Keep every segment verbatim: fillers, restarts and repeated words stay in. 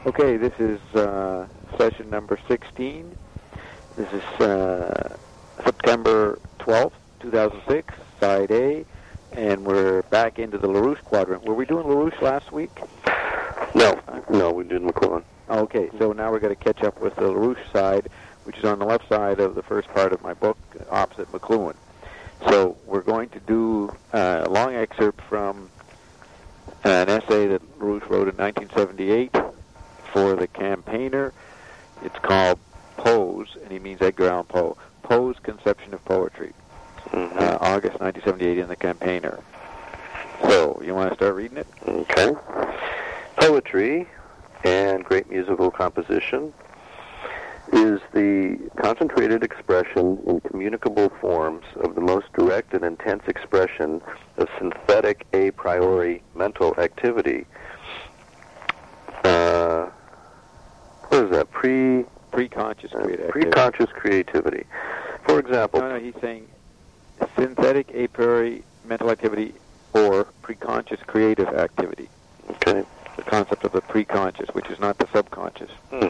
Okay, this is uh, session number sixteen. This is uh, September twelfth, two thousand six, side A, and we're back into the LaRouche quadrant. Were we doing LaRouche last week? No, no, we did McLuhan. Okay, so now we're going to catch up with the LaRouche side, which is on the left side of the first part of my book, opposite McLuhan. So we're going to do uh, a long excerpt from an essay that LaRouche wrote in nineteen seventy-eight for the Campaigner. It's called Poe's, and he means Edgar Allan Poe. Poe's Conception of Poetry, Mm-hmm. uh, August nineteen seventy-eight in the Campaigner. So, you want to start reading it? Okay. Poetry and great musical composition is the concentrated expression in communicable forms of the most direct and intense expression of synthetic a priori mental activity. Uh, what is that? Pre Pre-conscious uh, creativity. pre-conscious creativity. For example, No, no, he's saying synthetic a priori mental activity or pre-conscious creative activity. okay. The concept of the pre-conscious, which is not the subconscious. Hmm.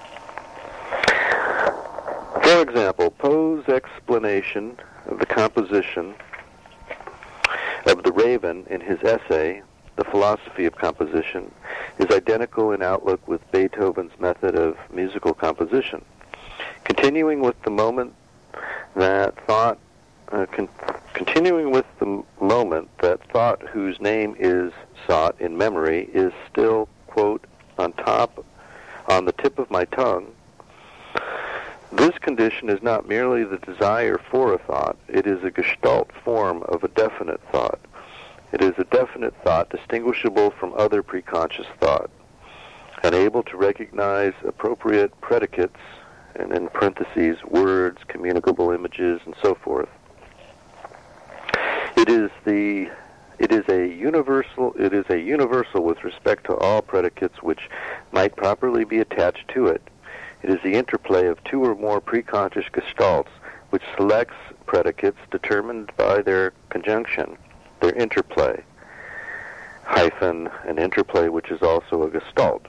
For example, Poe's explanation of the composition of the raven in his essay, The Philosophy of Composition, is identical in outlook with Beethoven's method of musical composition. Continuing with the moment that thought, uh, con- continuing with the moment that thought whose name is sought in memory is still, quote, on top, on the tip of my tongue. This condition is not merely the desire for a thought, it is a gestalt form of a definite thought. It is a definite thought distinguishable from other preconscious thought, and able to recognize appropriate predicates, and in parentheses, words, communicable images, and so forth. It is the it is a universal it is a universal with respect to all predicates which might properly be attached to it. It is the interplay of two or more preconscious gestalts which selects predicates determined by their conjunction, their interplay, hyphen an interplay which is also a gestalt.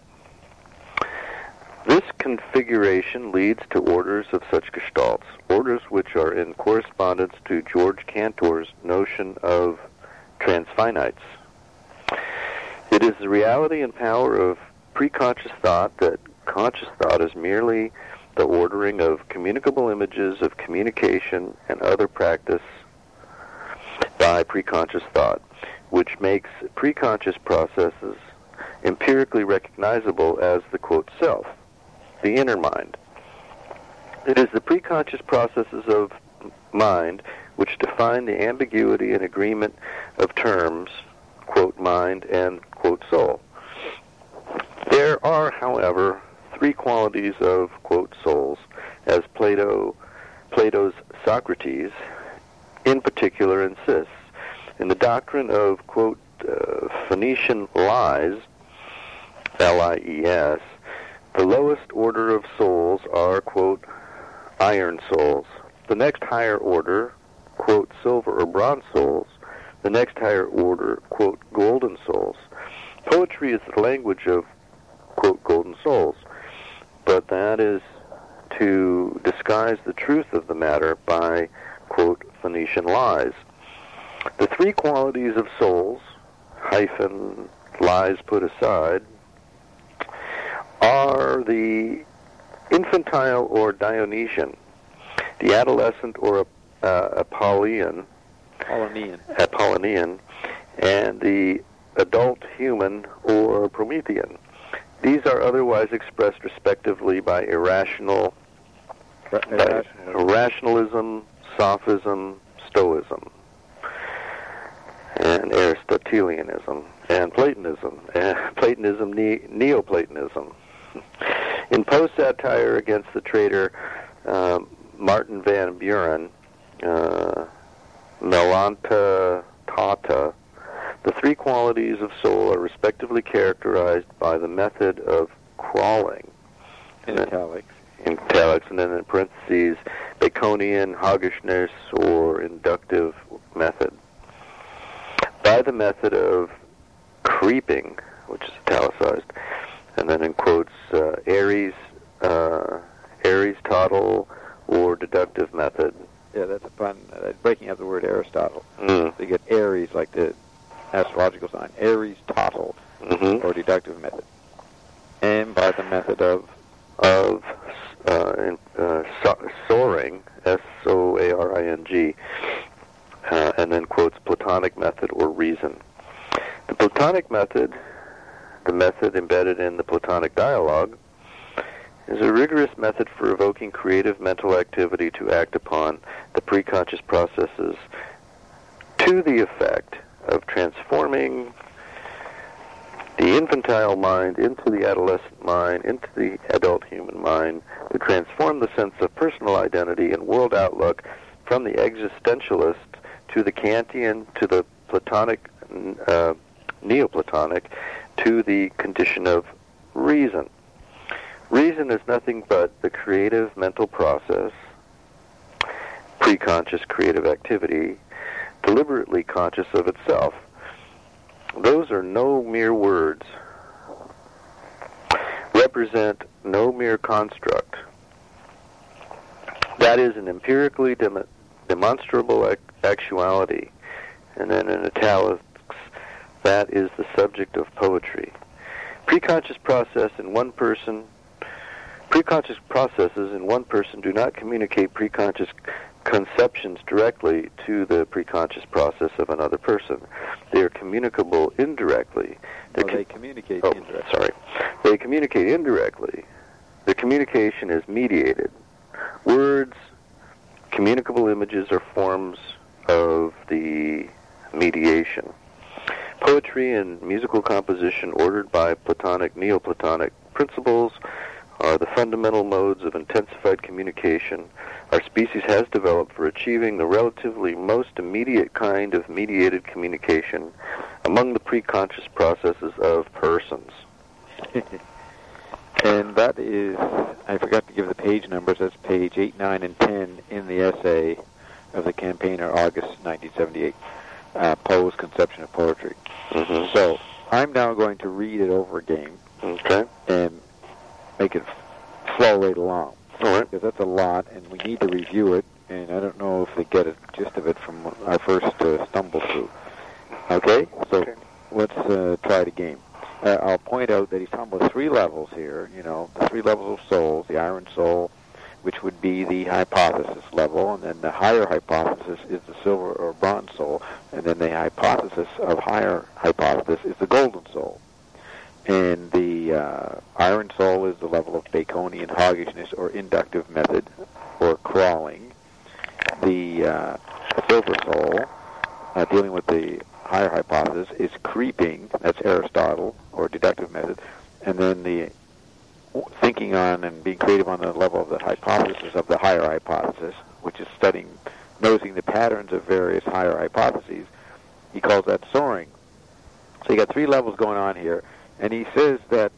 This configuration leads to orders of such gestalts, orders which are in correspondence to George Cantor's notion of transfinites. It is the reality and power of preconscious thought that conscious thought is merely the ordering of communicable images of communication and other practice by preconscious thought, which makes preconscious processes empirically recognizable as the, quote, self, the inner mind. It is the preconscious processes of mind which define the ambiguity and agreement of terms, quote, mind and, quote, soul. There are, however, three qualities of, quote, souls, as Plato, Plato's Socrates in particular insists. In the doctrine of, quote, uh, Phoenician lies, L I E S, the lowest order of souls are, quote, iron souls. The next higher order, quote, silver or bronze souls. The next higher order, quote, golden souls. Poetry is the language of, quote, golden souls, but that is to disguise the truth of the matter by, quote, Phoenician lies. The three qualities of souls, hyphen, lies put aside, are the infantile or Dionysian, the adolescent or uh, Apollonian, Apollonian. Apollonian, and the adult human or Promethean. These are otherwise expressed respectively by irrational, Ra- by irrational. rationalism, sophism, stoicism, and Aristotelianism, and Platonism, and Platonism, ne- Neoplatonism. In Poe's satire against the traitor uh, Martin Van Buren, uh, Melanta Tata, the three qualities of soul are respectively characterized by the method of crawling, In italics. in italics, and then in parentheses, Baconian, hoggishness, or inductive method. By the method of creeping, which is italicized, and then in quotes, uh, Aries, uh, Aristotle, or deductive method. Yeah, that's a pun. Uh, breaking up the word Aristotle. Mm. So you get Aries, like the astrological sign, Aristotle, Mm-hmm. or deductive method. And by the method of Of uh, in, uh, so- soaring, S O A R I N G, uh, and then quotes Platonic method or reason. The Platonic method, the method embedded in the Platonic dialogue, is a rigorous method for evoking creative mental activity to act upon the preconscious processes to the effect of transforming the infantile mind into the adolescent mind, into the adult human mind, to transform the sense of personal identity and world outlook from the existentialist to the Kantian, to the Platonic, uh, Neoplatonic, to the condition of reason. Reason is nothing but the creative mental process, preconscious creative activity, deliberately conscious of itself. Those are no mere words, represent no mere construct. That is an empirically dem- demonstrable ac- actuality. And then in italics, that is the subject of poetry. Preconscious process in one person, preconscious processes in one person do not communicate preconscious conceptions directly to the preconscious process of another person. They are communicable indirectly. Well, they communicate oh, indirectly. sorry. They communicate indirectly. The communication is mediated. Words, communicable images are forms of the mediation. Poetry and musical composition ordered by Platonic, Neoplatonic principles are the fundamental modes of intensified communication our species has developed for achieving the relatively most immediate kind of mediated communication among the preconscious processes of persons. And that is, I forgot to give the page numbers, that's page eight, nine, and ten in the essay of the campaigner, August nineteen seventy-eight, uh, Poe's Conception of Poetry. Mm-hmm. So I'm now going to read it over again. Okay. And make it flow right along. All right. Because that's a lot, and we need to review it, and I don't know if they get a gist of it from our first uh, stumble through. Okay? So Okay. let's uh, try it again. Uh, I'll point out that he's talking about three levels here, you know, the three levels of souls, the iron soul, which would be the hypothesis level, and then the higher hypothesis is the silver or bronze soul, and then the hypothesis of higher hypothesis is the golden soul. And the uh, iron soul is the level of Baconian hoggishness or inductive method, or crawling. The uh, silver soul, uh, dealing with the higher hypothesis, is creeping, that's Aristotle, or deductive method. And then the thinking on and being creative on the level of the hypothesis of the higher hypothesis, which is studying, noticing the patterns of various higher hypotheses, he calls that soaring. So you got three levels going on here. And he says that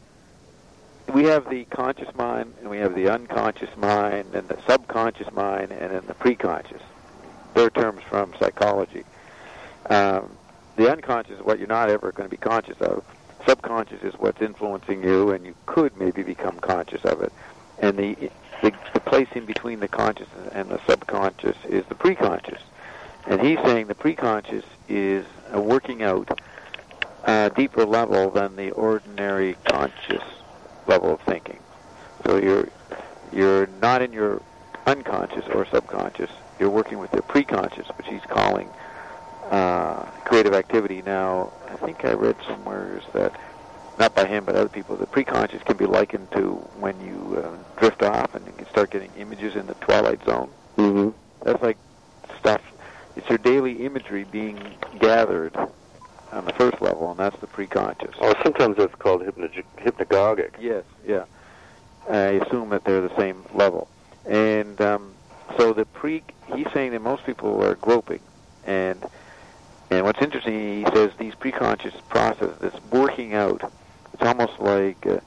we have the conscious mind, and we have the unconscious mind, and the subconscious mind, and then the preconscious. They're terms from psychology. Um, the unconscious is what you're not ever going to be conscious of. Subconscious is what's influencing you, and you could maybe become conscious of it. And the the, the place in between the conscious and the subconscious is the preconscious. And he's saying the preconscious is a working out Uh, deeper level than the ordinary conscious level of thinking. So you're you're not in your unconscious or subconscious. You're working with your preconscious, which he's calling uh, creative activity. Now, I think I read somewhere that, not by him but other people, the preconscious can be likened to when you uh, drift off and you can start getting images in the twilight zone. Mm-hmm. That's like stuff. It's your daily imagery being gathered on the first level, and that's the preconscious. Oh, sometimes that's called hypnag- hypnagogic. Yes, yeah. I assume that they're the same level. And um, so the pre, he's saying that most people are groping. And and what's interesting, he says these preconscious processes, this working out, it's almost like, uh,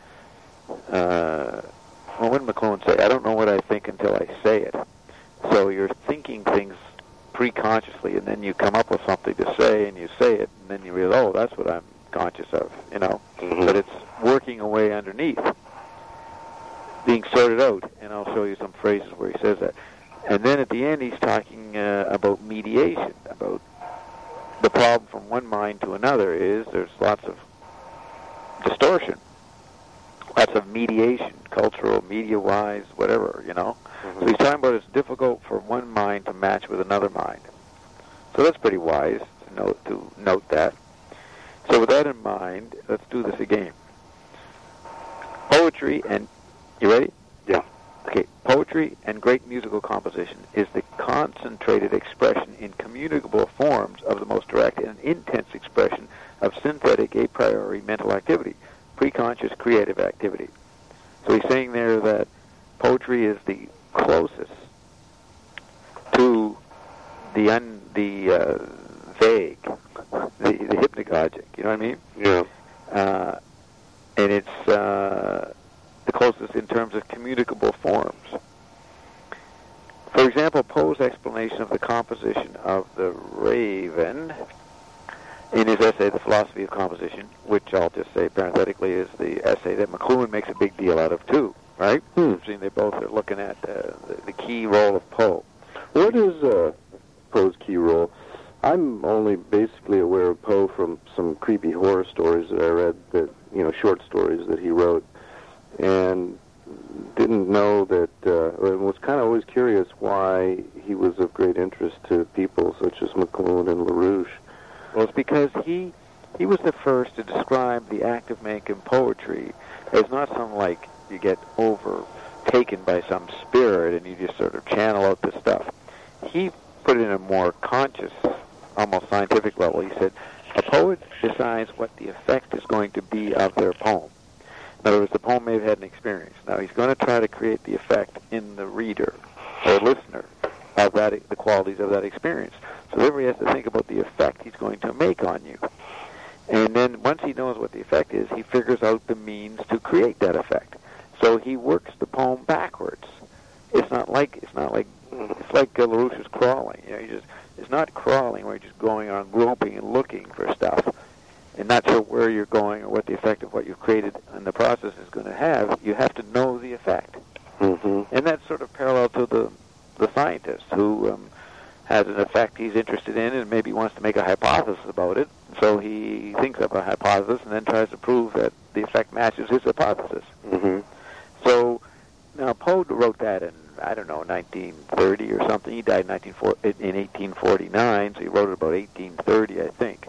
uh, well, what did McLuhan say? I don't know what I think until I say it. So you're thinking things preconsciously, and then you come up with something to say, and you say it, and then you realize, oh, that's what I'm conscious of, you know. Mm-hmm. But it's working away underneath, being sorted out. And I'll show you some phrases where he says that. And then at the end, he's talking uh, about mediation, about the problem from one mind to another is there's lots of distortion, lots of mediation, cultural, media-wise, whatever, you know. Mm-hmm. So he's talking about it's difficult for one mind to match with another mind. So that's pretty wise to note, to note that. So with that in mind, let's do this again. Poetry and, you ready? Yeah. Okay, poetry and great musical composition is the concentrated expression in communicable forms of the most direct and intense expression of synthetic a priori mental activity, preconscious creative activity. So he's saying there that poetry is the closest to the un, the uh, vague, the, the hypnagogic, you know what I mean? Yeah. Uh, and it's uh, the closest in terms of communicable forms. For example, Poe's explanation of the composition of the Raven in his essay, The Philosophy of Composition, which I'll just say parenthetically is the essay that McLuhan makes a big deal out of too, right? Hmm. Seeing they both are looking at uh, the, the key role of Poe. What is uh, Poe's key role? I'm only basically aware of Poe from some creepy horror stories that I read, that you know, short stories that he wrote, and didn't know that, uh, or was kind of always curious why he was of great interest to people such as McLuhan and LaRouche. Well, it's because he he was the first to describe the act of making poetry as not some, like, you get overtaken by some spirit and you just sort of channel out this stuff. He put it in a more conscious, almost scientific level. He said, a poet decides what the effect is going to be of their poem. In other words, the poem may have had an experience. Now, he's going to try to create the effect in the reader or listener of that, the qualities of that experience. So therefore, he has to think about the effect he's going to make on you. And then once he knows what the effect is, he figures out the means to create that effect. So he works the poem backwards. It's not like it's not like it's like uh, LaRouche's crawling. You know, he just it's not crawling where you're just going on groping and looking for stuff and not sure where you're going or what the effect of what you've created in the process is going to have. You have to know the effect. Mm-hmm. And that's sort of parallel to the the scientist who um, has an effect he's interested in and maybe wants to make a hypothesis about it. So he thinks up a hypothesis and then tries to prove that the effect matches his hypothesis. Mm-hmm. So now Poe wrote that in, I don't know, nineteen thirty or something. He died in eighteen forty-nine, so he wrote it about eighteen thirty, I think.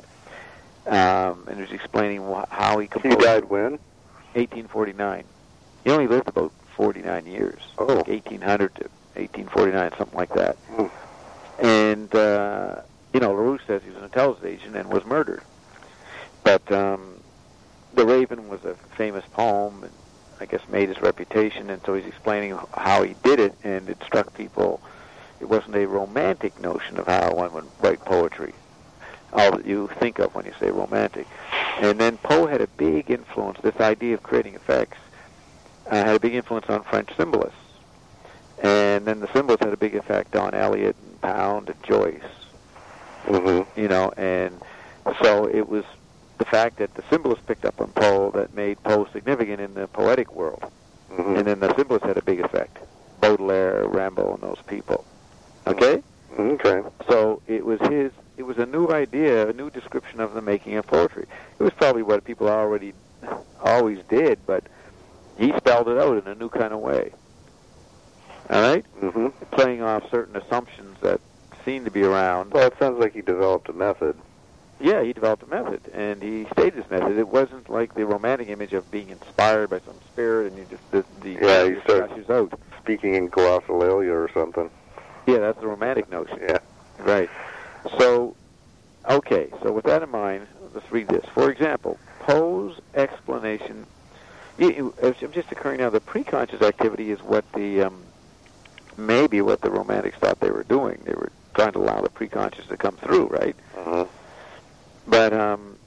Um, and he was explaining wh- how he composed. He died when? eighteen forty-nine. He only lived about forty-nine years. Oh. Like eighteen hundred to eighteen forty-nine, something like that. Mm. And, uh, you know, LaRouche says he was an intelligence agent and was murdered. But um, The Raven was a famous poem and I guess made his reputation, and so he's explaining how he did it, and it struck people. It wasn't a romantic notion of how one would write poetry, all that you think of when you say romantic. And then Poe had a big influence, this idea of creating effects, uh, had a big influence on French symbolists. And then the symbolists had a big effect on Eliot and Pound and Joyce. Mm-hmm. You know, and so it was the fact that the symbolists picked up on Poe that made Poe significant in the poetic world. Mm-hmm. And then the symbolists had a big effect. Baudelaire, Rimbaud, and those people. Okay? Okay. So it was his, it was a new idea, a new description of the making of poetry. It was probably what people already always did, but he spelled it out in a new kind of way. All right? Mm-hmm. Playing off certain assumptions that seemed to be around. Well, it sounds like he developed a method. Yeah, he developed a method, and he stated his method. It wasn't like the romantic image of being inspired by some spirit, and you just the, the Yeah, you start flashes out. speaking in glossolalia or something. Yeah, that's the romantic notion. Yeah. Right. So, okay. So with that in mind, let's read this. For example, Poe's explanation. It's just occurring now. The preconscious activity is what the um, maybe what the romantics thought they were doing. They were trying to allow the preconscious to come through, right? Uh-huh. But um,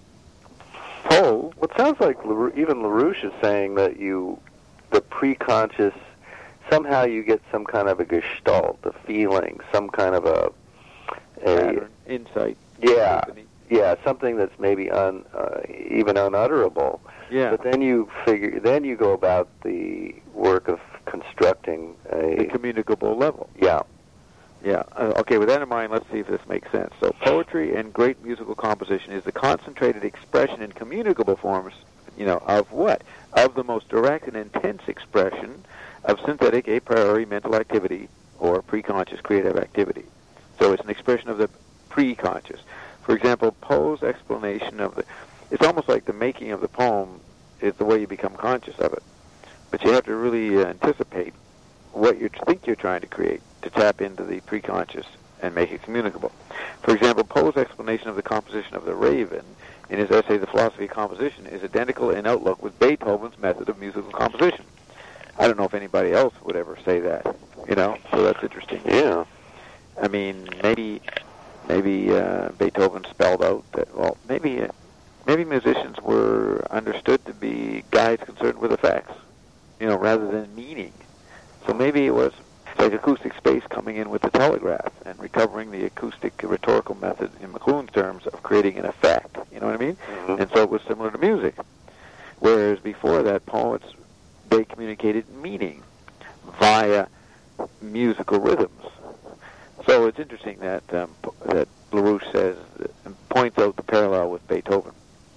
Poe, Well, it sounds like La- even LaRouche is saying that you, the preconscious, somehow you get some kind of a gestalt, a feeling, some kind of a, a pattern, insight. yeah, yeah, something that's maybe un, uh, even unutterable. Yeah. But then you figure, then you go about the work of constructing The a communicable level. yeah. Yeah. Uh, okay, with that in mind, let's see if this makes sense. So poetry and great musical composition is the concentrated expression in communicable forms, you know, of what? Of the most direct and intense expression of synthetic a priori mental activity or preconscious creative activity. So it's an expression of the preconscious. For example, Poe's explanation of the... It's almost like the making of the poem is the way you become conscious of it. But you have to really uh, anticipate what you think you're trying to create to tap into the preconscious and make it communicable. For example, Poe's explanation of the composition of the Raven in his essay, The Philosophy of Composition, is identical in outlook with Beethoven's method of musical composition. I don't know if anybody else would ever say that, you know, so that's interesting. Yeah. I mean, maybe maybe uh, Beethoven spelled out that, well, maybe uh, maybe musicians were understood to be guys concerned with effects, you know, rather than meaning. So maybe it was like acoustic space coming in with the telegraph and recovering the acoustic rhetorical method, in McLuhan's terms, of creating an effect. You know what I mean? Mm-hmm. And so it was similar to music. Whereas before that, poets, they communicated meaning via musical rhythms. So it's interesting that um, that LaRouche says, uh, points out the parallel with Beethoven.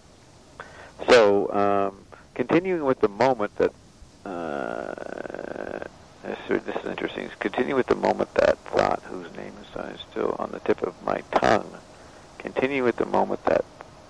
So um, continuing with the moment that, uh, this, this is interesting, continue with the moment that thought, whose name is uh, still on the tip of my tongue, continue with the moment that,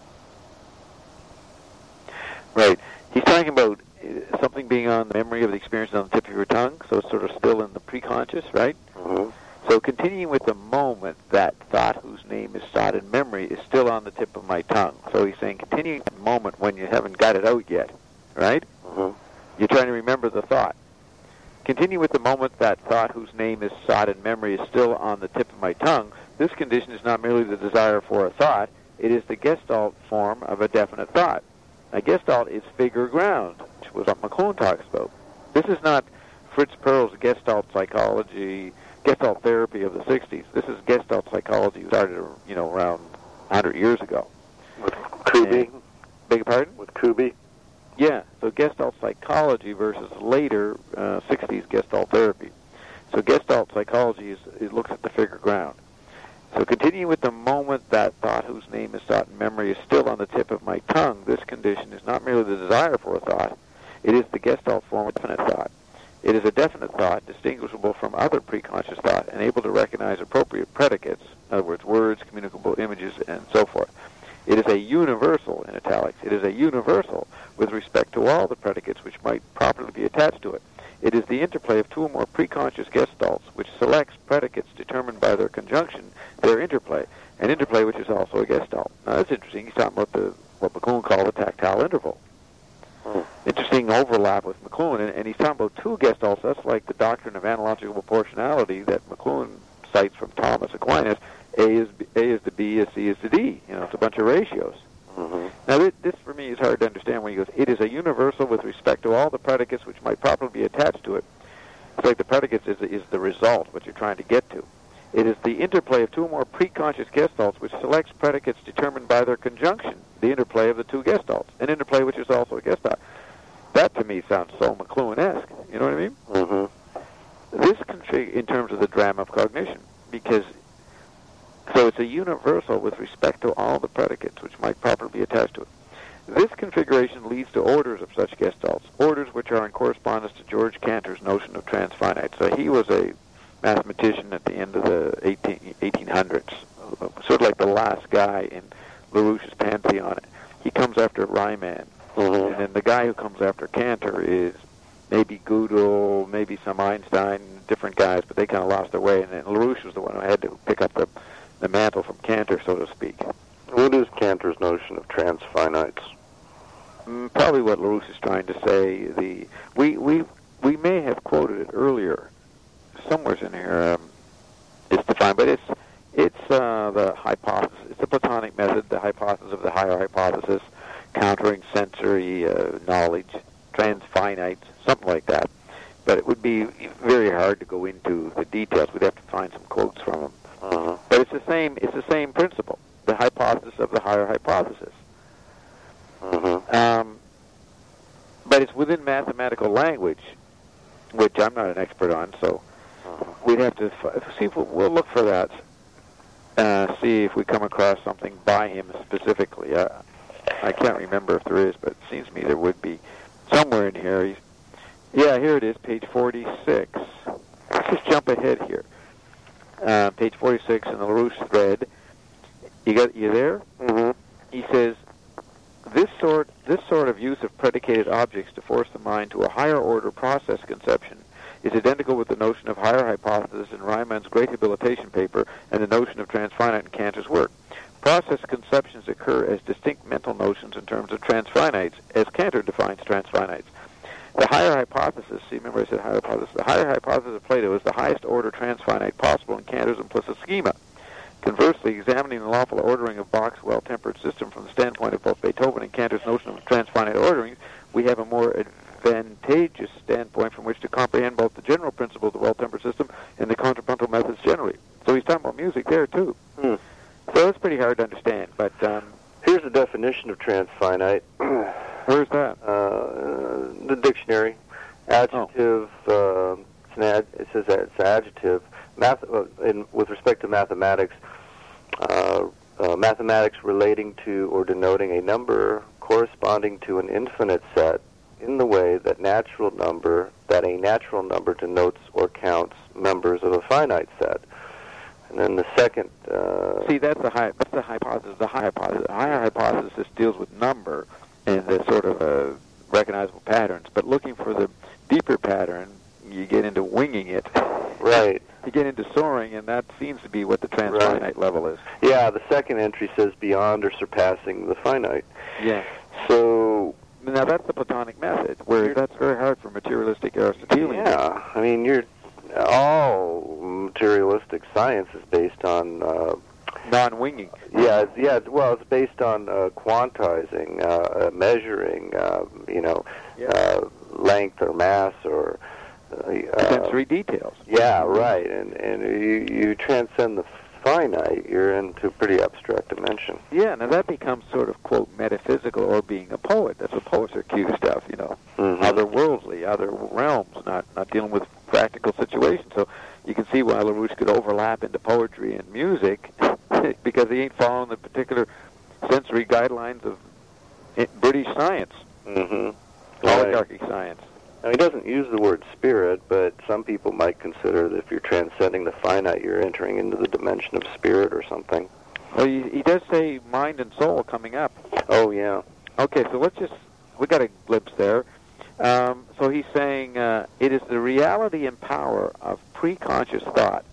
right, he's talking about uh, something being on the memory of the experience on the tip of your tongue, so it's sort of still in the preconscious, right? Mm-hmm. So continuing with the moment, that thought whose name is sought in memory is still on the tip of my tongue. So he's saying continuing the moment when you haven't got it out yet, right? Mm-hmm. You're trying to remember the thought. Continue with the moment, that thought whose name is sought in memory is still on the tip of my tongue. This condition is not merely the desire for a thought, it is the Gestalt form of a definite thought. A Gestalt is figure ground, which was what McLuhan talks about. This is not Fritz Perls' Gestalt psychology, Gestalt therapy of the sixties. This is Gestalt psychology, started, you know, around one hundred years ago. With Kubi? And, beg your pardon? With Kubi? Yeah, so Gestalt psychology versus later uh, sixties Gestalt therapy. So Gestalt psychology is, it looks at the figure ground. So continuing with the moment, that thought whose name is sought in memory is still on the tip of my tongue. This condition is not merely the desire for a thought, it is the Gestalt form of definite thought. It is a definite thought, distinguishable from other preconscious thought, and able to recognize appropriate predicates, in other words, words, communicable images, and so forth. It is a universal, in italics, it is a universal with respect to all the predicates which might properly be attached to it. It is the interplay of two or more preconscious gestalts which selects predicates determined by their conjunction, their interplay, an interplay which is also a gestalt. Now that's interesting. He's talking about the what McLuhan called the tactile interval. Hmm. Interesting overlap with McLuhan, and, and he's talking about two gestalts. That's like the doctrine of analogical proportionality that McLuhan cites from Thomas Aquinas. A is A is to B, as C is to D. You know, it's a bunch of ratios. Mm-hmm. Now, this, this for me is hard to understand when he goes, it is a universal with respect to all the predicates which might properly be attached to it. It's like the predicates is, is the result, what you're trying to get to. It is the interplay of two or more preconscious gestalts which selects predicates determined by their conjunction, the interplay of the two gestalts, an interplay which is also a gestalt. That, to me, sounds so McLuhan-esque. You know what I mean? Mm-hmm. This config in terms of the drama of cognition, because so it's a universal with respect to all the predicates which might properly be attached to it. This configuration leads to orders of such gestalts, orders which are in correspondence to George Cantor's notion of transfinite. So he was a mathematician at the end of the eighteen hundreds, sort of like the last guy in LaRouche's pantheon. He comes after Riemann, Mm-hmm. and then the guy who comes after Cantor is maybe Gödel, maybe some Einstein, different guys, but they kind of lost their way, and then LaRouche was the one who had to pick up the the mantle from Cantor, so to speak. What is Cantor's notion of transfinites? Mm, probably what LaRouche is trying to say. The we we we may have quoted it earlier, somewhere in here. Um, it's defined, but it's it's uh, the hypothesis. It's the Platonic method, the hypothesis of the higher hypothesis, countering sensory uh, knowledge, transfinites, something like that. But it would be very hard to go into the details. We'd have to find some quotes from him. Uh-huh. But it's the same. It's the same principle. the hypothesis of the higher hypothesis. Mm-hmm. Um, but it's within mathematical language, which I'm not an expert on, so we'd have to f- see if we'll, we'll look for that, uh, see if we come across something by him specifically. Uh, I can't remember if there is, but it seems to me there would be somewhere in here. He's, yeah, here it is, page forty-six. Let's just jump ahead here. Uh, page forty-six in the LaRouche thread. You got you there? Mm-hmm. He says, This sort, this sort of use of predicated objects to force the mind to a higher order process conception is identical with the notion of higher hypothesis in Riemann's great habilitation paper and the notion of transfinite in Cantor's work. Process conceptions occur as distinct mental notions in terms of transfinites, as Cantor defines transfinites. The higher hypothesis, see, remember I said higher hypothesis, the higher hypothesis of Plato is the highest order transfinite possible in Cantor's implicit schema. Conversely, examining the lawful ordering of Bach's well-tempered system from the standpoint of both Beethoven and Cantor's notion of transfinite ordering, we have a more advantageous standpoint from which to comprehend both the general principle of the well-tempered system and the contrapuntal methods generally. So he's talking about music there, too. Hmm. So it's pretty hard to understand, but... Um, Here's the definition of transfinite. Where's that? Uh, the dictionary. Adjective, Oh. uh, it's an ad, it says that it's an adjective. Math, uh, in, with respect to mathematics, uh, uh, mathematics relating to or denoting a number corresponding to an infinite set in the way that natural number, that a natural number denotes or counts members of a finite set. And then the second... Uh, See, that's the high. That's the hypothesis. The high hypothesis. The higher hypothesis deals with number and the sort of uh, recognizable patterns. But looking for the deeper pattern, you get into winging it. Right. You get into soaring, and that seems to be what the transfinite Right. level is. Yeah, the second entry says beyond or surpassing the finite. Yeah. So... Now, that's the Platonic method, where that's very hard for materialistic Aristotelians. Yeah, I mean, you're... All materialistic science is based on... Uh, non-winging. Yeah, it's, yeah. It's, well, it's based on uh, quantizing, uh, uh, measuring, uh, you know, Yeah. uh, length or mass or... Uh, Sensory details. Yeah, right. And and you, you transcend the finite, you're into a pretty abstract dimension. Yeah, now that becomes sort of, quote, metaphysical or being a poet. That's what poets are accused of, you know. Mm-hmm. Otherworldly, other realms, not, not dealing with practical situations. So you can see why LaRouche could overlap into poetry and music because he ain't following the particular sensory guidelines of British science, Mm-hmm. oligarchic science. Now, he doesn't use the word spirit, but some people might consider that if you're transcending the finite, you're entering into the dimension of spirit or something. Well, he, he does say mind and soul coming up. Oh, yeah. Okay, so let's just, we got a glimpse there. Um, so he's saying uh, it is the reality and power of pre-conscious thought.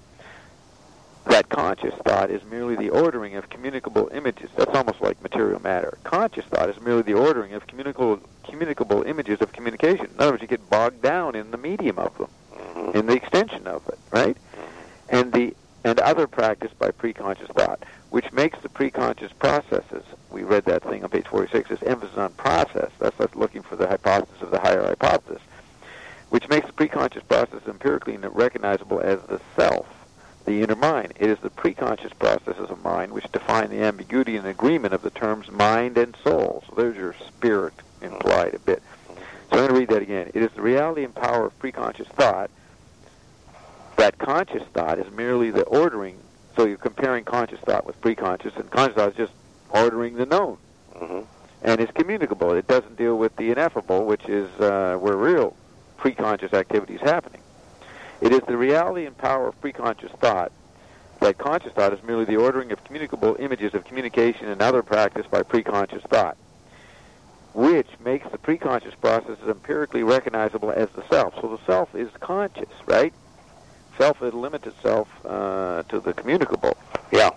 That conscious thought is merely the ordering of communicable images. That's almost like material matter. Conscious thought is merely the ordering of communicable communicable images of communication. In other words, you get bogged down in the medium of them, Mm-hmm. in the extension of it, right? And the and other practice by pre-conscious thought, which makes the pre-conscious processes. We read that thing on page forty-six. This emphasis on process. That's us looking for the hypothesis of the higher hypothesis, which makes the pre-conscious process empirically recognizable as the self. The inner mind. It is the preconscious processes of mind which define the ambiguity and agreement of the terms mind and soul. So there's your spirit implied a bit. So I'm going to read that again. It is the reality and power of preconscious thought. That conscious thought is merely the ordering. So you're comparing conscious thought with preconscious, and conscious thought is just ordering the known. Mm-hmm. And it's communicable. It doesn't deal with the ineffable, which is uh, where real preconscious activity is happening. It is the reality and power of preconscious thought. That conscious thought is merely the ordering of communicable images of communication and other practice by preconscious thought, which makes the preconscious processes empirically recognizable as the self. So the self is conscious, right? Self it limits itself uh, to the communicable. Yeah.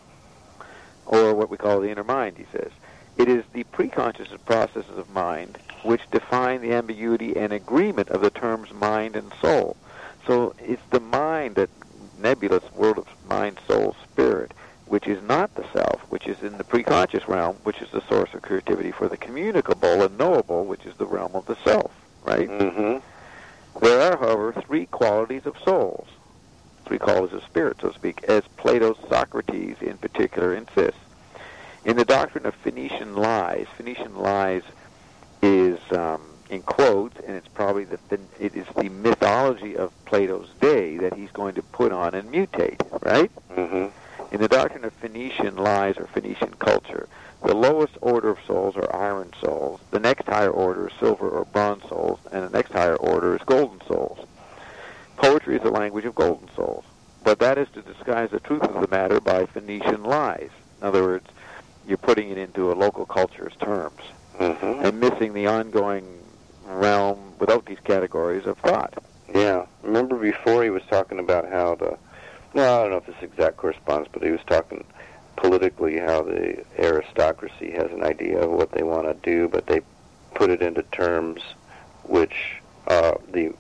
Or what we call the inner mind, he says. It is the preconscious processes of mind which define the ambiguity and agreement of the terms mind and soul. So it's the mind, that nebulous world of mind, soul, spirit, which is not the self, which is in the preconscious realm, which is the source of creativity for the communicable and knowable, which is the realm of the self, right? Mm-hmm. There are, however, three qualities of souls, three qualities of spirit, so to speak, as Plato's Socrates in particular insists. In the doctrine of Phoenician lies, Phoenician lies is um, in quotes, and it's probably the it is the mythology of Plato's day that he's going to put on and mutate, right? Mm-hmm. In the doctrine of Phoenician lies or Phoenician culture, the lowest order of souls are iron souls, the next higher order is silver or bronze souls, and the next higher order is golden souls. Poetry is the language of golden souls, but that is to disguise the truth of the matter by Phoenician lies. In other words, you're putting it into a local culture's terms, mm-hmm. and missing the ongoing realm without these categories of thought. Yeah. Remember before he was talking about how the, well, I don't know if this exact corresponds, but he was talking politically how the aristocracy has an idea of what they want to do, but they put it into terms which uh, the...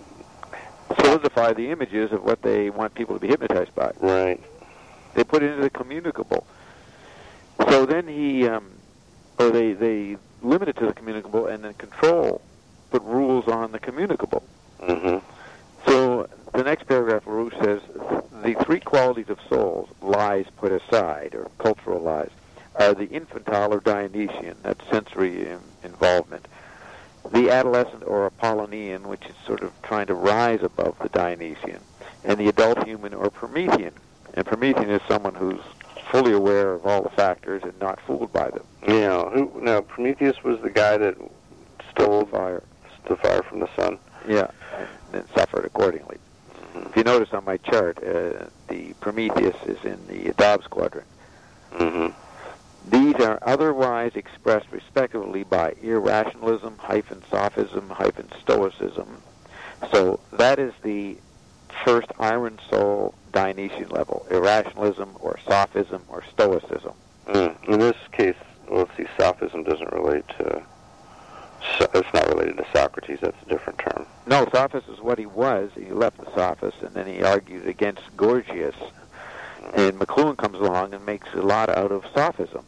solidify the images of what they want people to be hypnotized by. Right. They put it into the communicable. So then he, um, or they, they limit it to the communicable and then control, put rules on the communicable. Mm-hmm. So the next paragraph, LaRouche says, the three qualities of souls, lies put aside, or cultural lies, are the infantile or Dionysian, that's sensory um, involvement, the adolescent or Apollonian, which is sort of trying to rise above the Dionysian, and the adult human or Promethean. And Promethean is someone who's fully aware of all the factors and not fooled by them. Yeah. Who? Now, Prometheus was the guy that stole fire, the fire from the sun. Yeah, and then suffered accordingly. Mm-hmm. If you notice on my chart, uh, the Prometheus is in the Dobbs quadrant. Mm-hmm. These are otherwise expressed respectively by irrationalism, hyphen sophism, hyphen stoicism. So that is the first iron soul Dionysian level, irrationalism or sophism or stoicism. Mm. In this case, well, let's see, sophism doesn't relate to, so, it's not related to Socrates, that's a different term. No, Sophist is what he was. He left the Sophist, and then he argued against Gorgias. And McLuhan comes along and makes a lot out of sophism.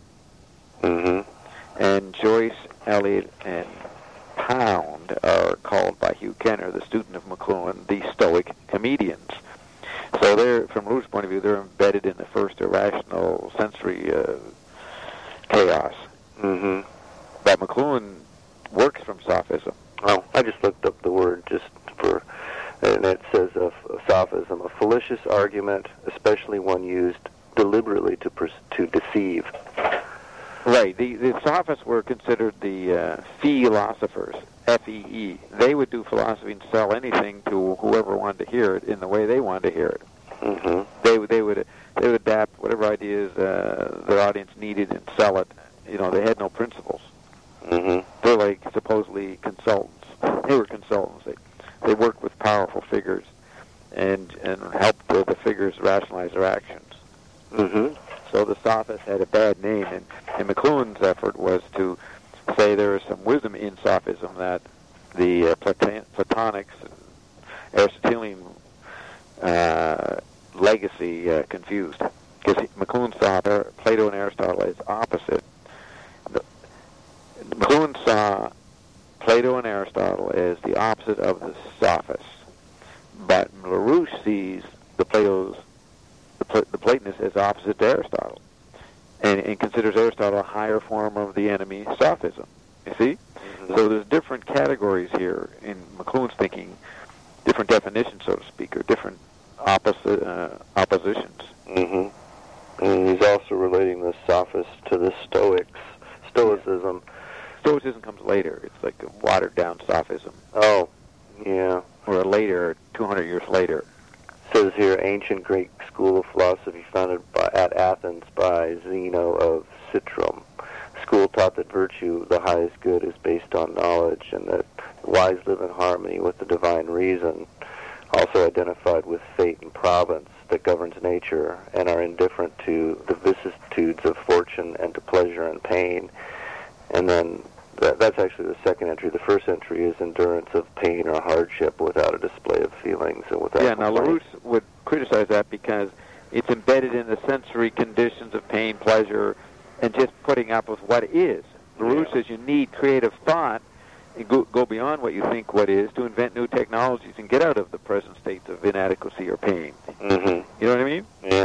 Mm-hmm. And Joyce, Eliot, and Pound are called by Hugh Kenner, the student of McLuhan, the Stoic comedians. So they're, from Rouge's point of view, they're embedded in the first irrational sensory uh, chaos. Mm-hmm. But McLuhan works from sophism. Oh, I just looked up the word just for, and it says of sophism, a fallacious argument, especially one used deliberately to pers- to deceive. Right. The, the sophists were considered the uh, philosophers, F E E. They would do philosophy and sell anything to whoever wanted to hear it in the way they wanted to hear it. Mm-hmm. They would they would they would adapt whatever ideas uh, their audience needed and sell it. You know, they had no principles. Mm-hmm. They're like supposedly consultants. They were consultants. They they worked with powerful figures and and helped the, the figures rationalize their actions. Mm-hmm. So the sophists had a bad name, and, and McLuhan's effort was to say there is some wisdom in sophism that the uh, Platon- Platonics, Aristotelian uh, legacy uh, confused. Because McLuhan saw Plato and Aristotle as opposite. The, McLuhan saw Plato and Aristotle as the opposite of the sophists. But LaRouche sees the Plato's the, the Platonists as opposite to Aristotle, and, and considers Aristotle a higher form of the enemy, sophism. You see? Mm-hmm. So there's different categories here in McLuhan's thinking, different definitions, so to speak, or different opposite uh, oppositions. Mm-hmm. And he's also relating the sophists to the Stoics, Stoicism. Stoicism comes later. It's like a watered-down sophism. Oh, yeah. Or a later, two hundred years later. Says here, ancient Greek school of philosophy founded by, at Athens by Zeno of Citrum. School taught that virtue, the highest good, is based on knowledge, and that the wise live in harmony with the divine reason. Also identified with fate and providence that governs nature, and are indifferent to the vicissitudes of fortune and to pleasure and pain. And then that, that's actually the second entry. The first entry is endurance of pain or hardship without a display of feelings and without Yeah, now complaint. LaRouche would criticize that because it's embedded in the sensory conditions of pain, pleasure, and just putting up with what is. LaRouche yeah. says you need creative thought and go, go beyond what you think what is to invent new technologies and get out of the present states of inadequacy or pain. Mm-hmm. You know what I mean? Yeah.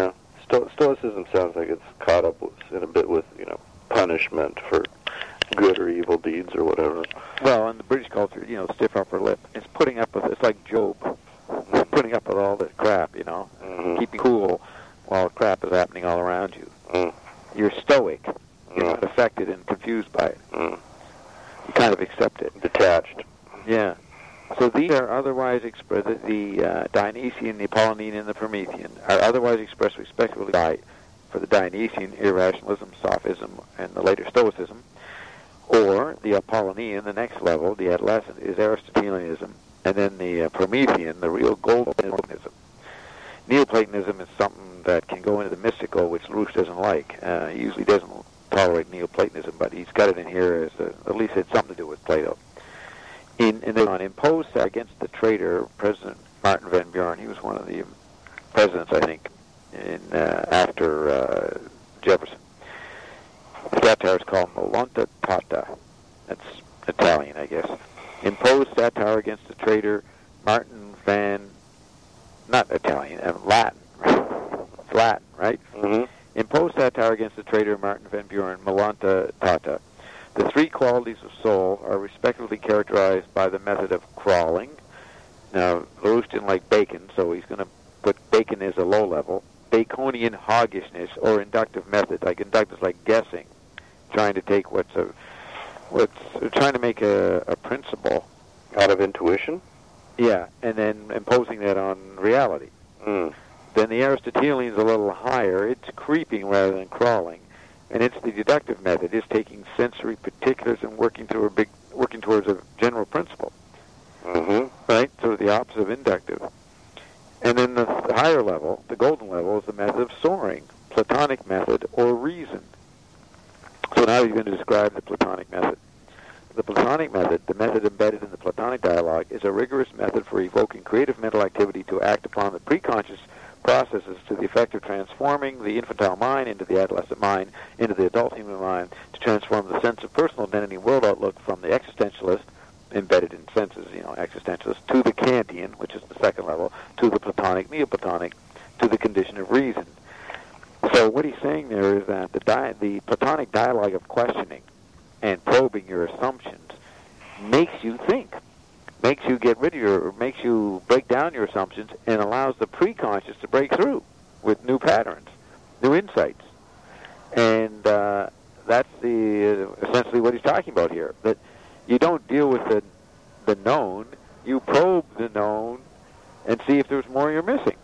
Sto- Stoicism sounds like it's caught up with, in a bit with, you know, punishment for good or evil deeds or whatever. Well, in the British culture, you know, stiff upper lip. It's putting up with, it's like Job, putting up with all this crap, you know, Mm-hmm. keeping cool while crap is happening all around you. Mm. You're stoic. You're Mm. not affected and confused by it. Mm. You kind of accept it. Detached. Yeah. So these are otherwise expressed, the uh, Dionysian, the Apollonian, and the Promethean are otherwise expressed respectively by, for the Dionysian, irrationalism, sophism, and the later Stoicism, or the Apollonian, the next level, the adolescent, is Aristotelianism, and then the uh, Promethean, the real gold Neoplatonism. Neoplatonism is something that can go into the mystical, which LaRouche doesn't like. Uh, he usually doesn't tolerate Neoplatonism, but he's got it in here as a, at least it's something to do with Plato. In, in the, on imposed against the traitor, President Martin Van Buren, he was one of the presidents, I think, in uh, after uh, Jefferson. The satire is called Molonta Tata. That's Italian, I guess. Imposed satire against the traitor Martin Van, not Italian, uh, Latin. It's Latin, right? Mm-hmm. Imposed satire against the traitor Martin Van Buren, Molonta Tata. The three qualities of soul are respectively characterized by the method of crawling. Now, LaRouche didn't like Bacon, so he's going to put Bacon as a low level. Baconian hoggishness, or inductive method. Like inductive is like guessing, trying to take what's a, what's trying to make a, a principle Out of intuition? Yeah, and then imposing that on reality. Mm. Then the Aristotelian's a little higher. It's creeping rather than crawling. And it's the deductive method. It's taking sensory particulars and working through a big, working towards a general principle. Mm-hmm. Right? Sort of the opposite of inductive. And then the, the higher level, the golden level, is the method of soaring, Platonic method, or reason. So now you're going to describe the Platonic method. The Platonic method, the method embedded in the Platonic dialogue, is a rigorous method for evoking creative mental activity to act upon the preconscious processes to the effect of transforming the infantile mind into the adolescent mind, into the adult human mind, to transform the sense of personal identity and world outlook from the existentialist, embedded in senses, you know, existentialist, to the Kantian, which is the second level, to the Platonic, Neoplatonic, to the condition of reason. So what he's saying there is that the, di- the Platonic dialogue of questioning and probing your assumptions makes you think, makes you get rid of your, makes you break down your assumptions, and allows the preconscious to break through with new patterns, new insights. And uh, that's the uh, essentially what he's talking about here. That you don't deal with the the known, you probe the known and see if there's more you're missing.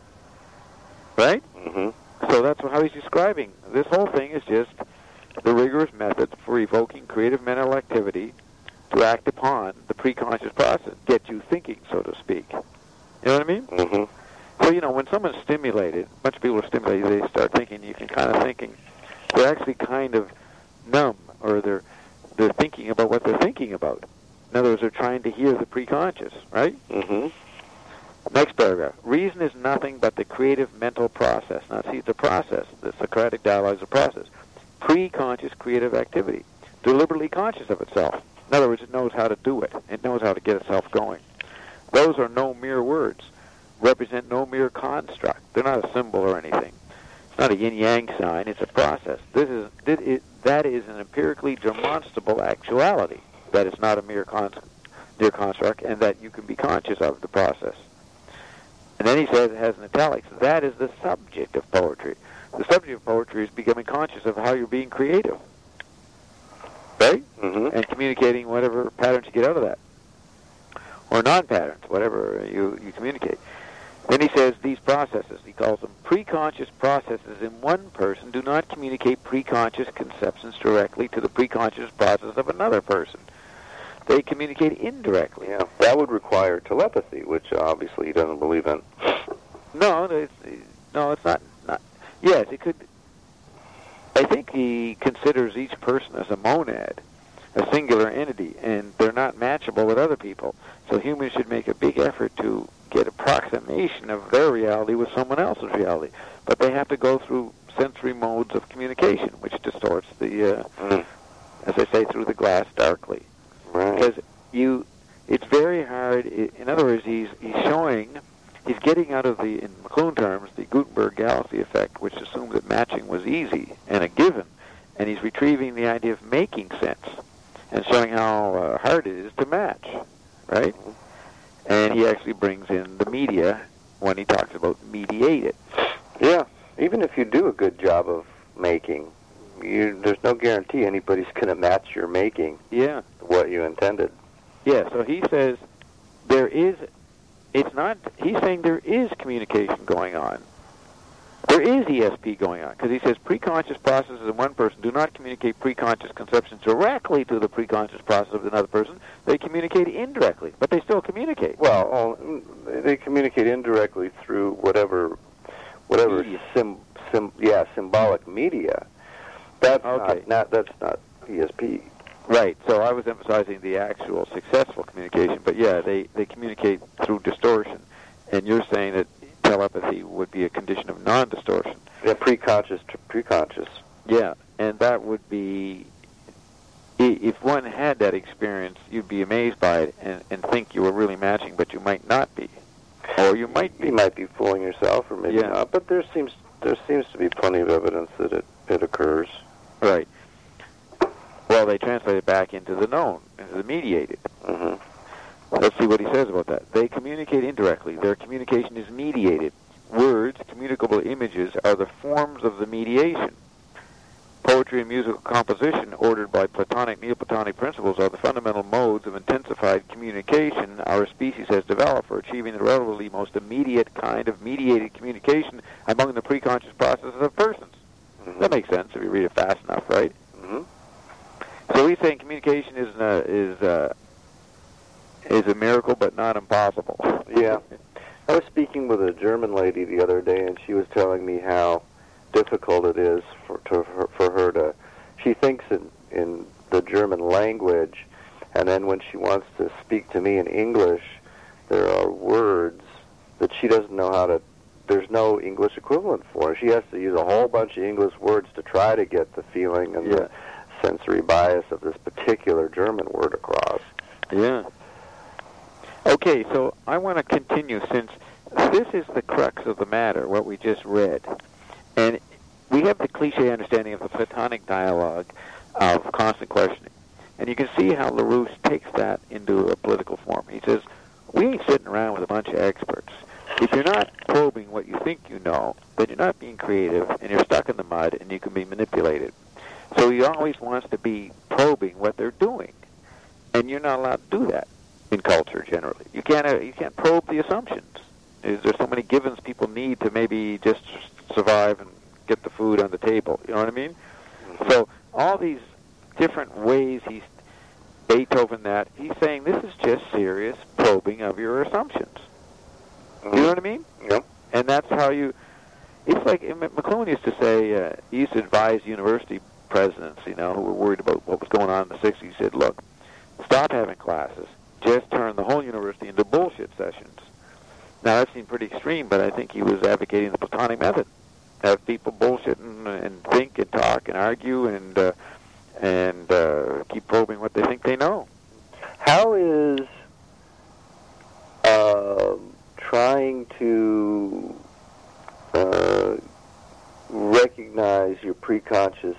Right? Mm-hmm. So that's how he's describing. This whole thing is just the rigorous method for evoking creative mental activity to act upon the preconscious process, get you thinking, so to speak. You know what I mean? Mm-hmm. So, you know, when someone's stimulated, a bunch of people are stimulated, they start thinking, you can kind of thinking, they're actually kind of numb, or they're they're thinking about what they're thinking about. In other words, they're trying to hear the preconscious, right? Mm-hmm. Next paragraph. Reason is nothing but the creative mental process. Now, see, it's a process. The Socratic dialogue is a process. Pre-conscious creative activity, deliberately conscious of itself. In other words, it knows how to do it. It knows how to get itself going. Those are no mere words, represent no mere construct. They're not a symbol or anything. It's not a yin-yang sign. It's a process. This is this is, that is an empirically demonstrable actuality. That it's not a mere, con- mere construct, and that you can be conscious of the process. And then he says, it has in italics, that is the subject of poetry. The subject of poetry is becoming conscious of how you're being creative, right? Mm-hmm. And communicating whatever patterns you get out of that, or non-patterns, whatever you, you communicate. Then he says these processes, he calls them preconscious processes in one person, do not communicate preconscious conceptions directly to the preconscious process of another person. They communicate indirectly. Yeah, that would require telepathy, which obviously he doesn't believe in. No, it's, no, it's not, not. Yes, it could. I think he considers each person as a monad, a singular entity, and they're not matchable with other people. So humans should make a big effort to get approximation of their reality with someone else's reality. But they have to go through sensory modes of communication, which distorts the, uh, Mm. as I say, through the glass darkly. Right. Because you, it's very hard. In other words, he's he's showing he's getting out of the, in McLuhan terms, the Gutenberg galaxy effect, which assumed that matching was easy and a given, and he's retrieving the idea of making sense and showing how uh, hard it is to match, right? And he actually brings in the media when he talks about mediated. Yeah, even if you do a good job of making, you, there's no guarantee anybody's going to match your making. Yeah. What you intended. Yeah, so he says there is, it's not, he's saying there is communication going on. There is E S P going on, because he says preconscious processes in one person do not communicate preconscious conceptions directly to the preconscious process of another person. They communicate indirectly, but they still communicate. Well, they communicate indirectly through whatever, whatever sim, sim, yeah, symbolic media. That's okay. not, not that's not E S P. Right. So I was emphasizing the actual successful communication, but yeah, they they communicate through distortion, and you're saying that telepathy would be a condition of non-distortion. Yeah, preconscious to preconscious. Yeah, and that would be, if one had that experience, you'd be amazed by it and, and think you were really matching, but you might not be, or you might be. You might be fooling yourself, or maybe yeah. not. But there seems there seems to be plenty of evidence that it, it occurs. Right. Well, they translate it back into the known, into the mediated. Mm-hmm. Let's see what he says about that. They communicate indirectly. Their communication is mediated. Words, communicable images, are the forms of the mediation. Poetry and musical composition, ordered by Platonic, Neoplatonic principles, are the fundamental modes of intensified communication our species has developed for achieving the relatively most immediate kind of mediated communication among the preconscious processes of persons. Mm-hmm. That makes sense if you read it fast enough, right? Mm-hmm. So he's saying communication is uh, is uh, is a miracle, but not impossible. Yeah. I was speaking with a German lady the other day, and she was telling me how difficult it is for to, for, for her to. She thinks in in the German language, and then when she wants to speak to me in English, there are words that she doesn't know how to. There's no English equivalent for. She has to use a whole bunch of English words to try to get the feeling and yeah. the sensory bias of this particular German word across. Yeah. Okay, so I want to continue, since this is the crux of the matter, what we just read. And we have the cliche understanding of the Platonic dialogue of constant questioning. And you can see how LaRouche takes that into a political form. He says, we ain't sitting around with a bunch of experts. If you're not probing what you think you know, then you're not being creative, and you're stuck in the mud, and you can be manipulated. So he always wants to be probing what they're doing. And you're not allowed to do that in culture generally. You can't uh, you can't probe the assumptions. There's, there's so many givens people need to maybe just survive and get the food on the table. You know what I mean? So all these different ways he's Beethoven that, he's saying this is just serious probing of your assumptions. Mm-hmm. You know what I mean? Yep. And that's how you, it's like, McLuhan used to say, uh, he used to advise university presidents, you know, who were worried about what was going on in the sixties. He said, look, stop having classes. Just turn the whole university into bullshit sessions. Now, that seemed pretty extreme, but I think he was advocating the Platonic method. Have people bullshit and, and think and talk and argue and uh, and uh, keep probing what they think they know. How is uh, trying to uh, recognize your preconscious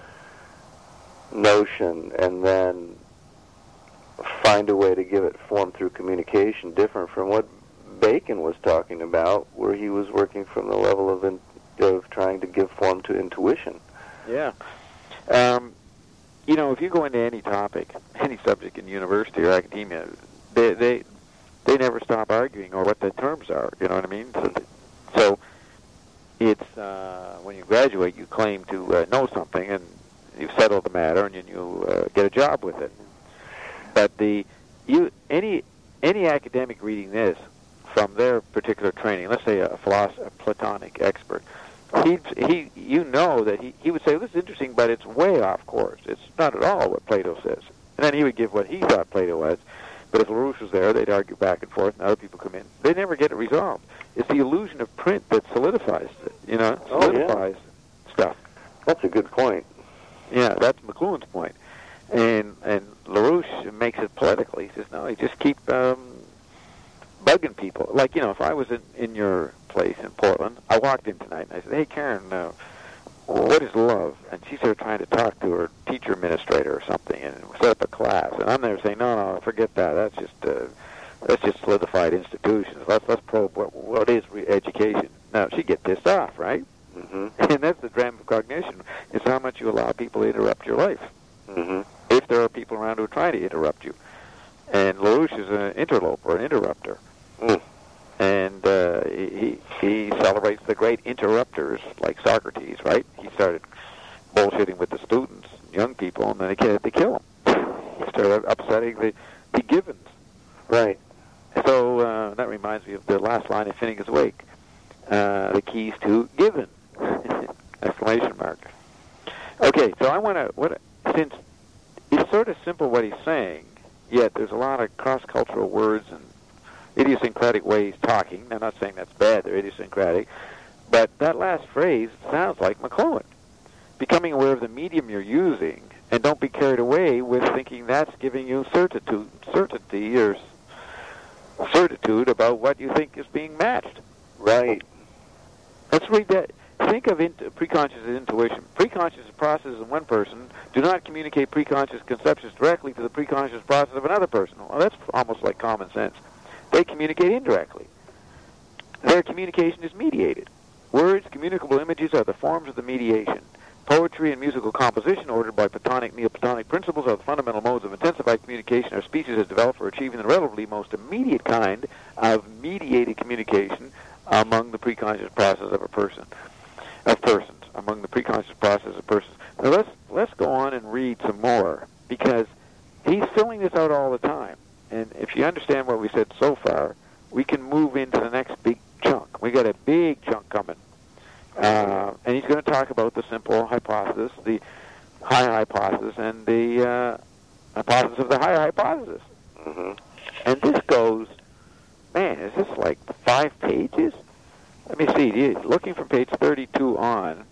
notion and then find a way to give it form through communication different from what Bacon was talking about, where he was working from the level of in, of trying to give form to intuition? Yeah. Um, you know, if you go into any topic, any subject in university or academia, they they they never stop arguing or what the terms are. You know what I mean? So, so it's uh, when you graduate, you claim to uh, know something, and you've settled the matter, and you uh, get a job with it. But the you any any academic reading this from their particular training, let's say a philosopher, a Platonic expert, he he you know that he, he would say, this is interesting, but it's way off course. It's not at all what Plato says. And then he would give what he thought Plato was. But if LaRouche was there, they'd argue back and forth, and other people come in. They never get it resolved. It's the illusion of print that solidifies it, you know, solidifies oh, yeah. stuff. That's a good point. Yeah, that's McLuhan's point. And and LaRouche makes it politically. He says, no, you just keep um, bugging people. Like, you know, if I was in, in your place in Portland, I walked in tonight and I said, hey, Karen, uh, what is love? And she's there trying to talk to her teacher administrator or something and set up a class. And I'm there saying, no, no, forget that. That's just uh, that's just solidified institutions. Let's let's probe what, what is re- education. Now, she'd get pissed off, right? Mm-hmm. And that's the drama of cognition, is how much you allow people to interrupt your life. Mm-hmm. If there are people around who are trying to interrupt you. And LaRouche is an interloper, an interrupter. Mm. And uh, he he celebrates the great interrupters like Socrates, right? He started bullshitting with the students, young people, and then they, they kill him. He started upsetting the, the Givens. Right. So uh, that reminds me of the last line of Finnegan's Wake. Uh, the keys to Given. Exclamation mark. Okay, so I want to, what since it's sort of simple what he's saying, yet there's a lot of cross-cultural words and idiosyncratic ways talking. I'm not saying that's bad, they're idiosyncratic. But that last phrase sounds like McLuhan. Becoming aware of the medium you're using, and don't be carried away with thinking that's giving you certitude, certainty or certitude about what you think is being matched. Right. Let's read that. Think of int- preconscious as intuition. Preconscious processes in one person do not communicate preconscious conceptions directly to the preconscious process of another person. Well, that's almost like common sense. They communicate indirectly. Their communication is mediated. Words, communicable images are the forms of the mediation. Poetry and musical composition, ordered by Platonic, Neoplatonic principles, are the fundamental modes of intensified communication our species has developed for achieving the relatively most immediate kind of mediated communication among the preconscious process of a person, of persons, among the preconscious process of persons. Now let's let's go on and read some more, because he's filling this out all the time. And if you understand what we said so far, we can move into the next big chunk. We got a big chunk coming. Uh, and he's going to talk about the simple hypothesis, the high hypothesis, and the uh, hypothesis of the higher hypothesis. Mm-hmm. And this goes, man, is this like five pages? Let me see. Looking from page thirty-two on,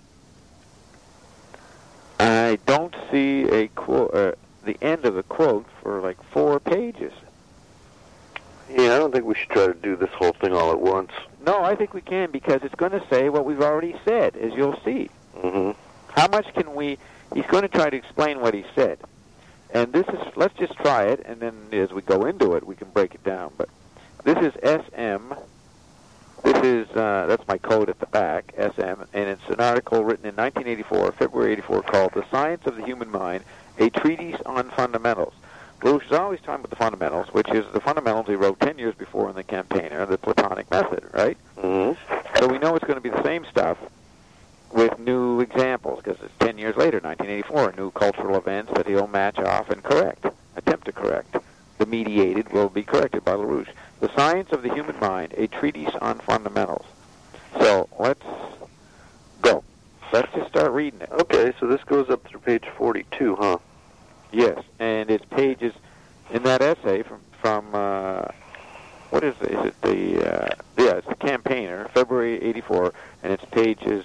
I don't see a quote, uh, the end of the quote for like four pages. Yeah, I don't think we should try to do this whole thing all at once. No, I think we can, because it's going to say what we've already said, as you'll see. Mm-hmm. How much can we... He's going to try to explain what he said. And this is... Let's just try it, and then as we go into it, we can break it down. But this is S M. This is... Uh, that's my code at the back, S M. And it's an article written in nineteen eighty-four, February eighty-four, called The Science of the Human Mind, a Treatise on Fundamentals. LaRouche is always talking about the fundamentals, which is the fundamentals he wrote ten years before in the Campaigner, the Platonic method, right? Mm-hmm. So we know it's going to be the same stuff with new examples, because it's ten years later, nineteen eighty-four, new cultural events that he'll match off and correct, attempt to correct. The mediated will be corrected by LaRouche. The Science of the Human Mind, a Treatise on Fundamentals. So let's go. Let's just start reading it. Okay, so this goes up through page forty-two, huh? Yes, and it's pages in that essay from from uh, what is it? Is it the uh, yeah? It's the Campaigner, February eighty-four, and it's pages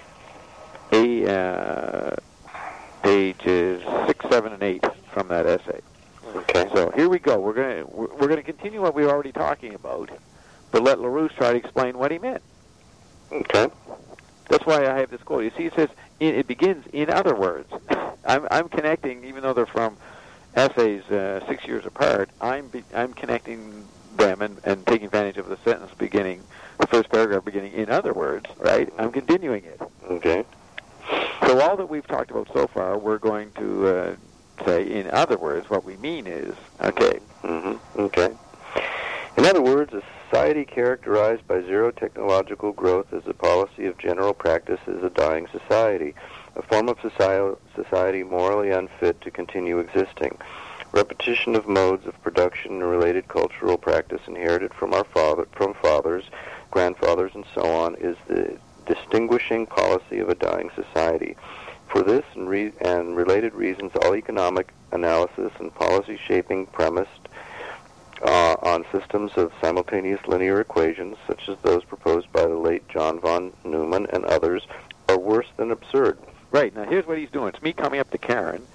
a uh, pages six, seven, and eight from that essay. Okay. So here we go. We're gonna we're, we're gonna continue what we were already talking about, but let LaRouche try to explain what he meant. Okay. That's why I have this quote. You see, it says it, it begins. In other words, I'm I'm connecting, even though they're from essays uh, six years apart. I'm be, I'm connecting them and, and taking advantage of the sentence beginning, the first paragraph beginning. In other words, right? I'm continuing it. Okay. So all that we've talked about so far, we're going to uh, say. In other words, what we mean is okay. Mm-hmm. Okay. In other words, a society characterized by zero technological growth as a policy of general practice is a dying society, a form of society, society morally unfit to continue existing. Repetition of modes of production and related cultural practice inherited from our father, from fathers, grandfathers, and so on is the distinguishing policy of a dying society. For this and, re- and related reasons, all economic analysis and policy shaping premised Uh, on systems of simultaneous linear equations, such as those proposed by the late John von Neumann and others, are worse than absurd. Right. Now, here's what he's doing. It's me coming up to Karen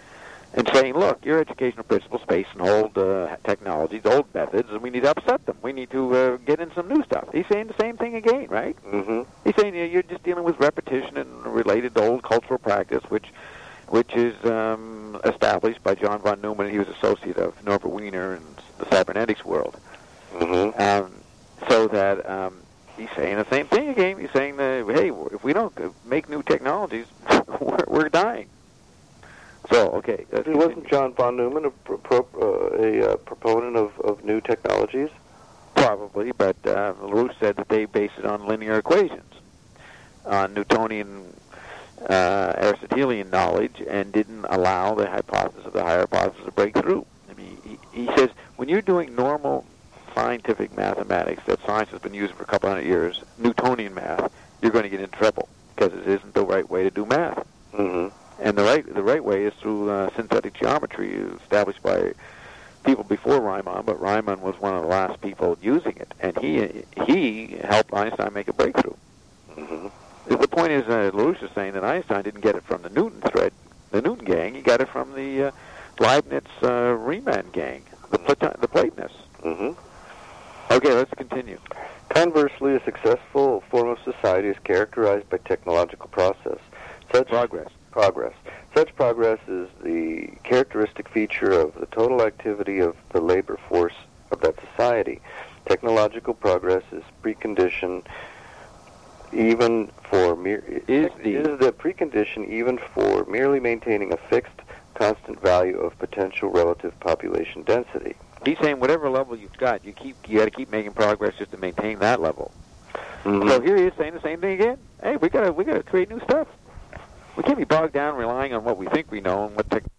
and saying, look, your educational principles based on old uh, technologies, old methods, and we need to upset them. We need to uh, get in some new stuff. He's saying the same thing again, right? Mm-hmm. He's saying you know, you're just dealing with repetition and related to old cultural practice, which which is um, established by John von Neumann. He was associate of Norbert Wiener in the cybernetics world. Mm-hmm. Um, so that um, he's saying the same thing again. He's saying, that, hey, if we don't make new technologies, we're, we're dying. So, okay. Wasn't John von Neumann a, pro, pro, uh, a uh, proponent of, of new technologies? Probably, but uh, LaRouche said that they base it on linear equations, on Newtonian, uh, Aristotelian knowledge, and didn't allow the hypothesis of the higher hypothesis to break through. I mean, he, he says, when you're doing normal scientific mathematics that science has been using for a couple hundred years, Newtonian math, you're going to get in trouble, because it isn't the right way to do math. Mm-hmm. And the right the right way is through uh, synthetic geometry, established by people before Riemann, but Riemann was one of the last people using it, and he he helped Einstein make a breakthrough. Mm-hmm. The point is, uh, LaRouche is saying that Einstein didn't get it from the Newton thread, the Newton gang. He got it from the uh, Leibniz uh, Riemann gang, the Platon- the Platonists. Mm-hmm. Okay, let's continue. Conversely, a successful form of society is characterized by technological process. Such Progress. Progress. Such progress is the characteristic feature of the total activity of the labor force of that society. Technological progress is precondition even for mere Is the is the precondition even for merely maintaining a fixed, constant value of potential relative population density. He's saying whatever level you've got, you keep you got to keep making progress just to maintain that level. Mm-hmm. So here he is saying the same thing again. Hey, we gotta we gotta create new stuff. We can't be bogged down relying on what we think we know and what tech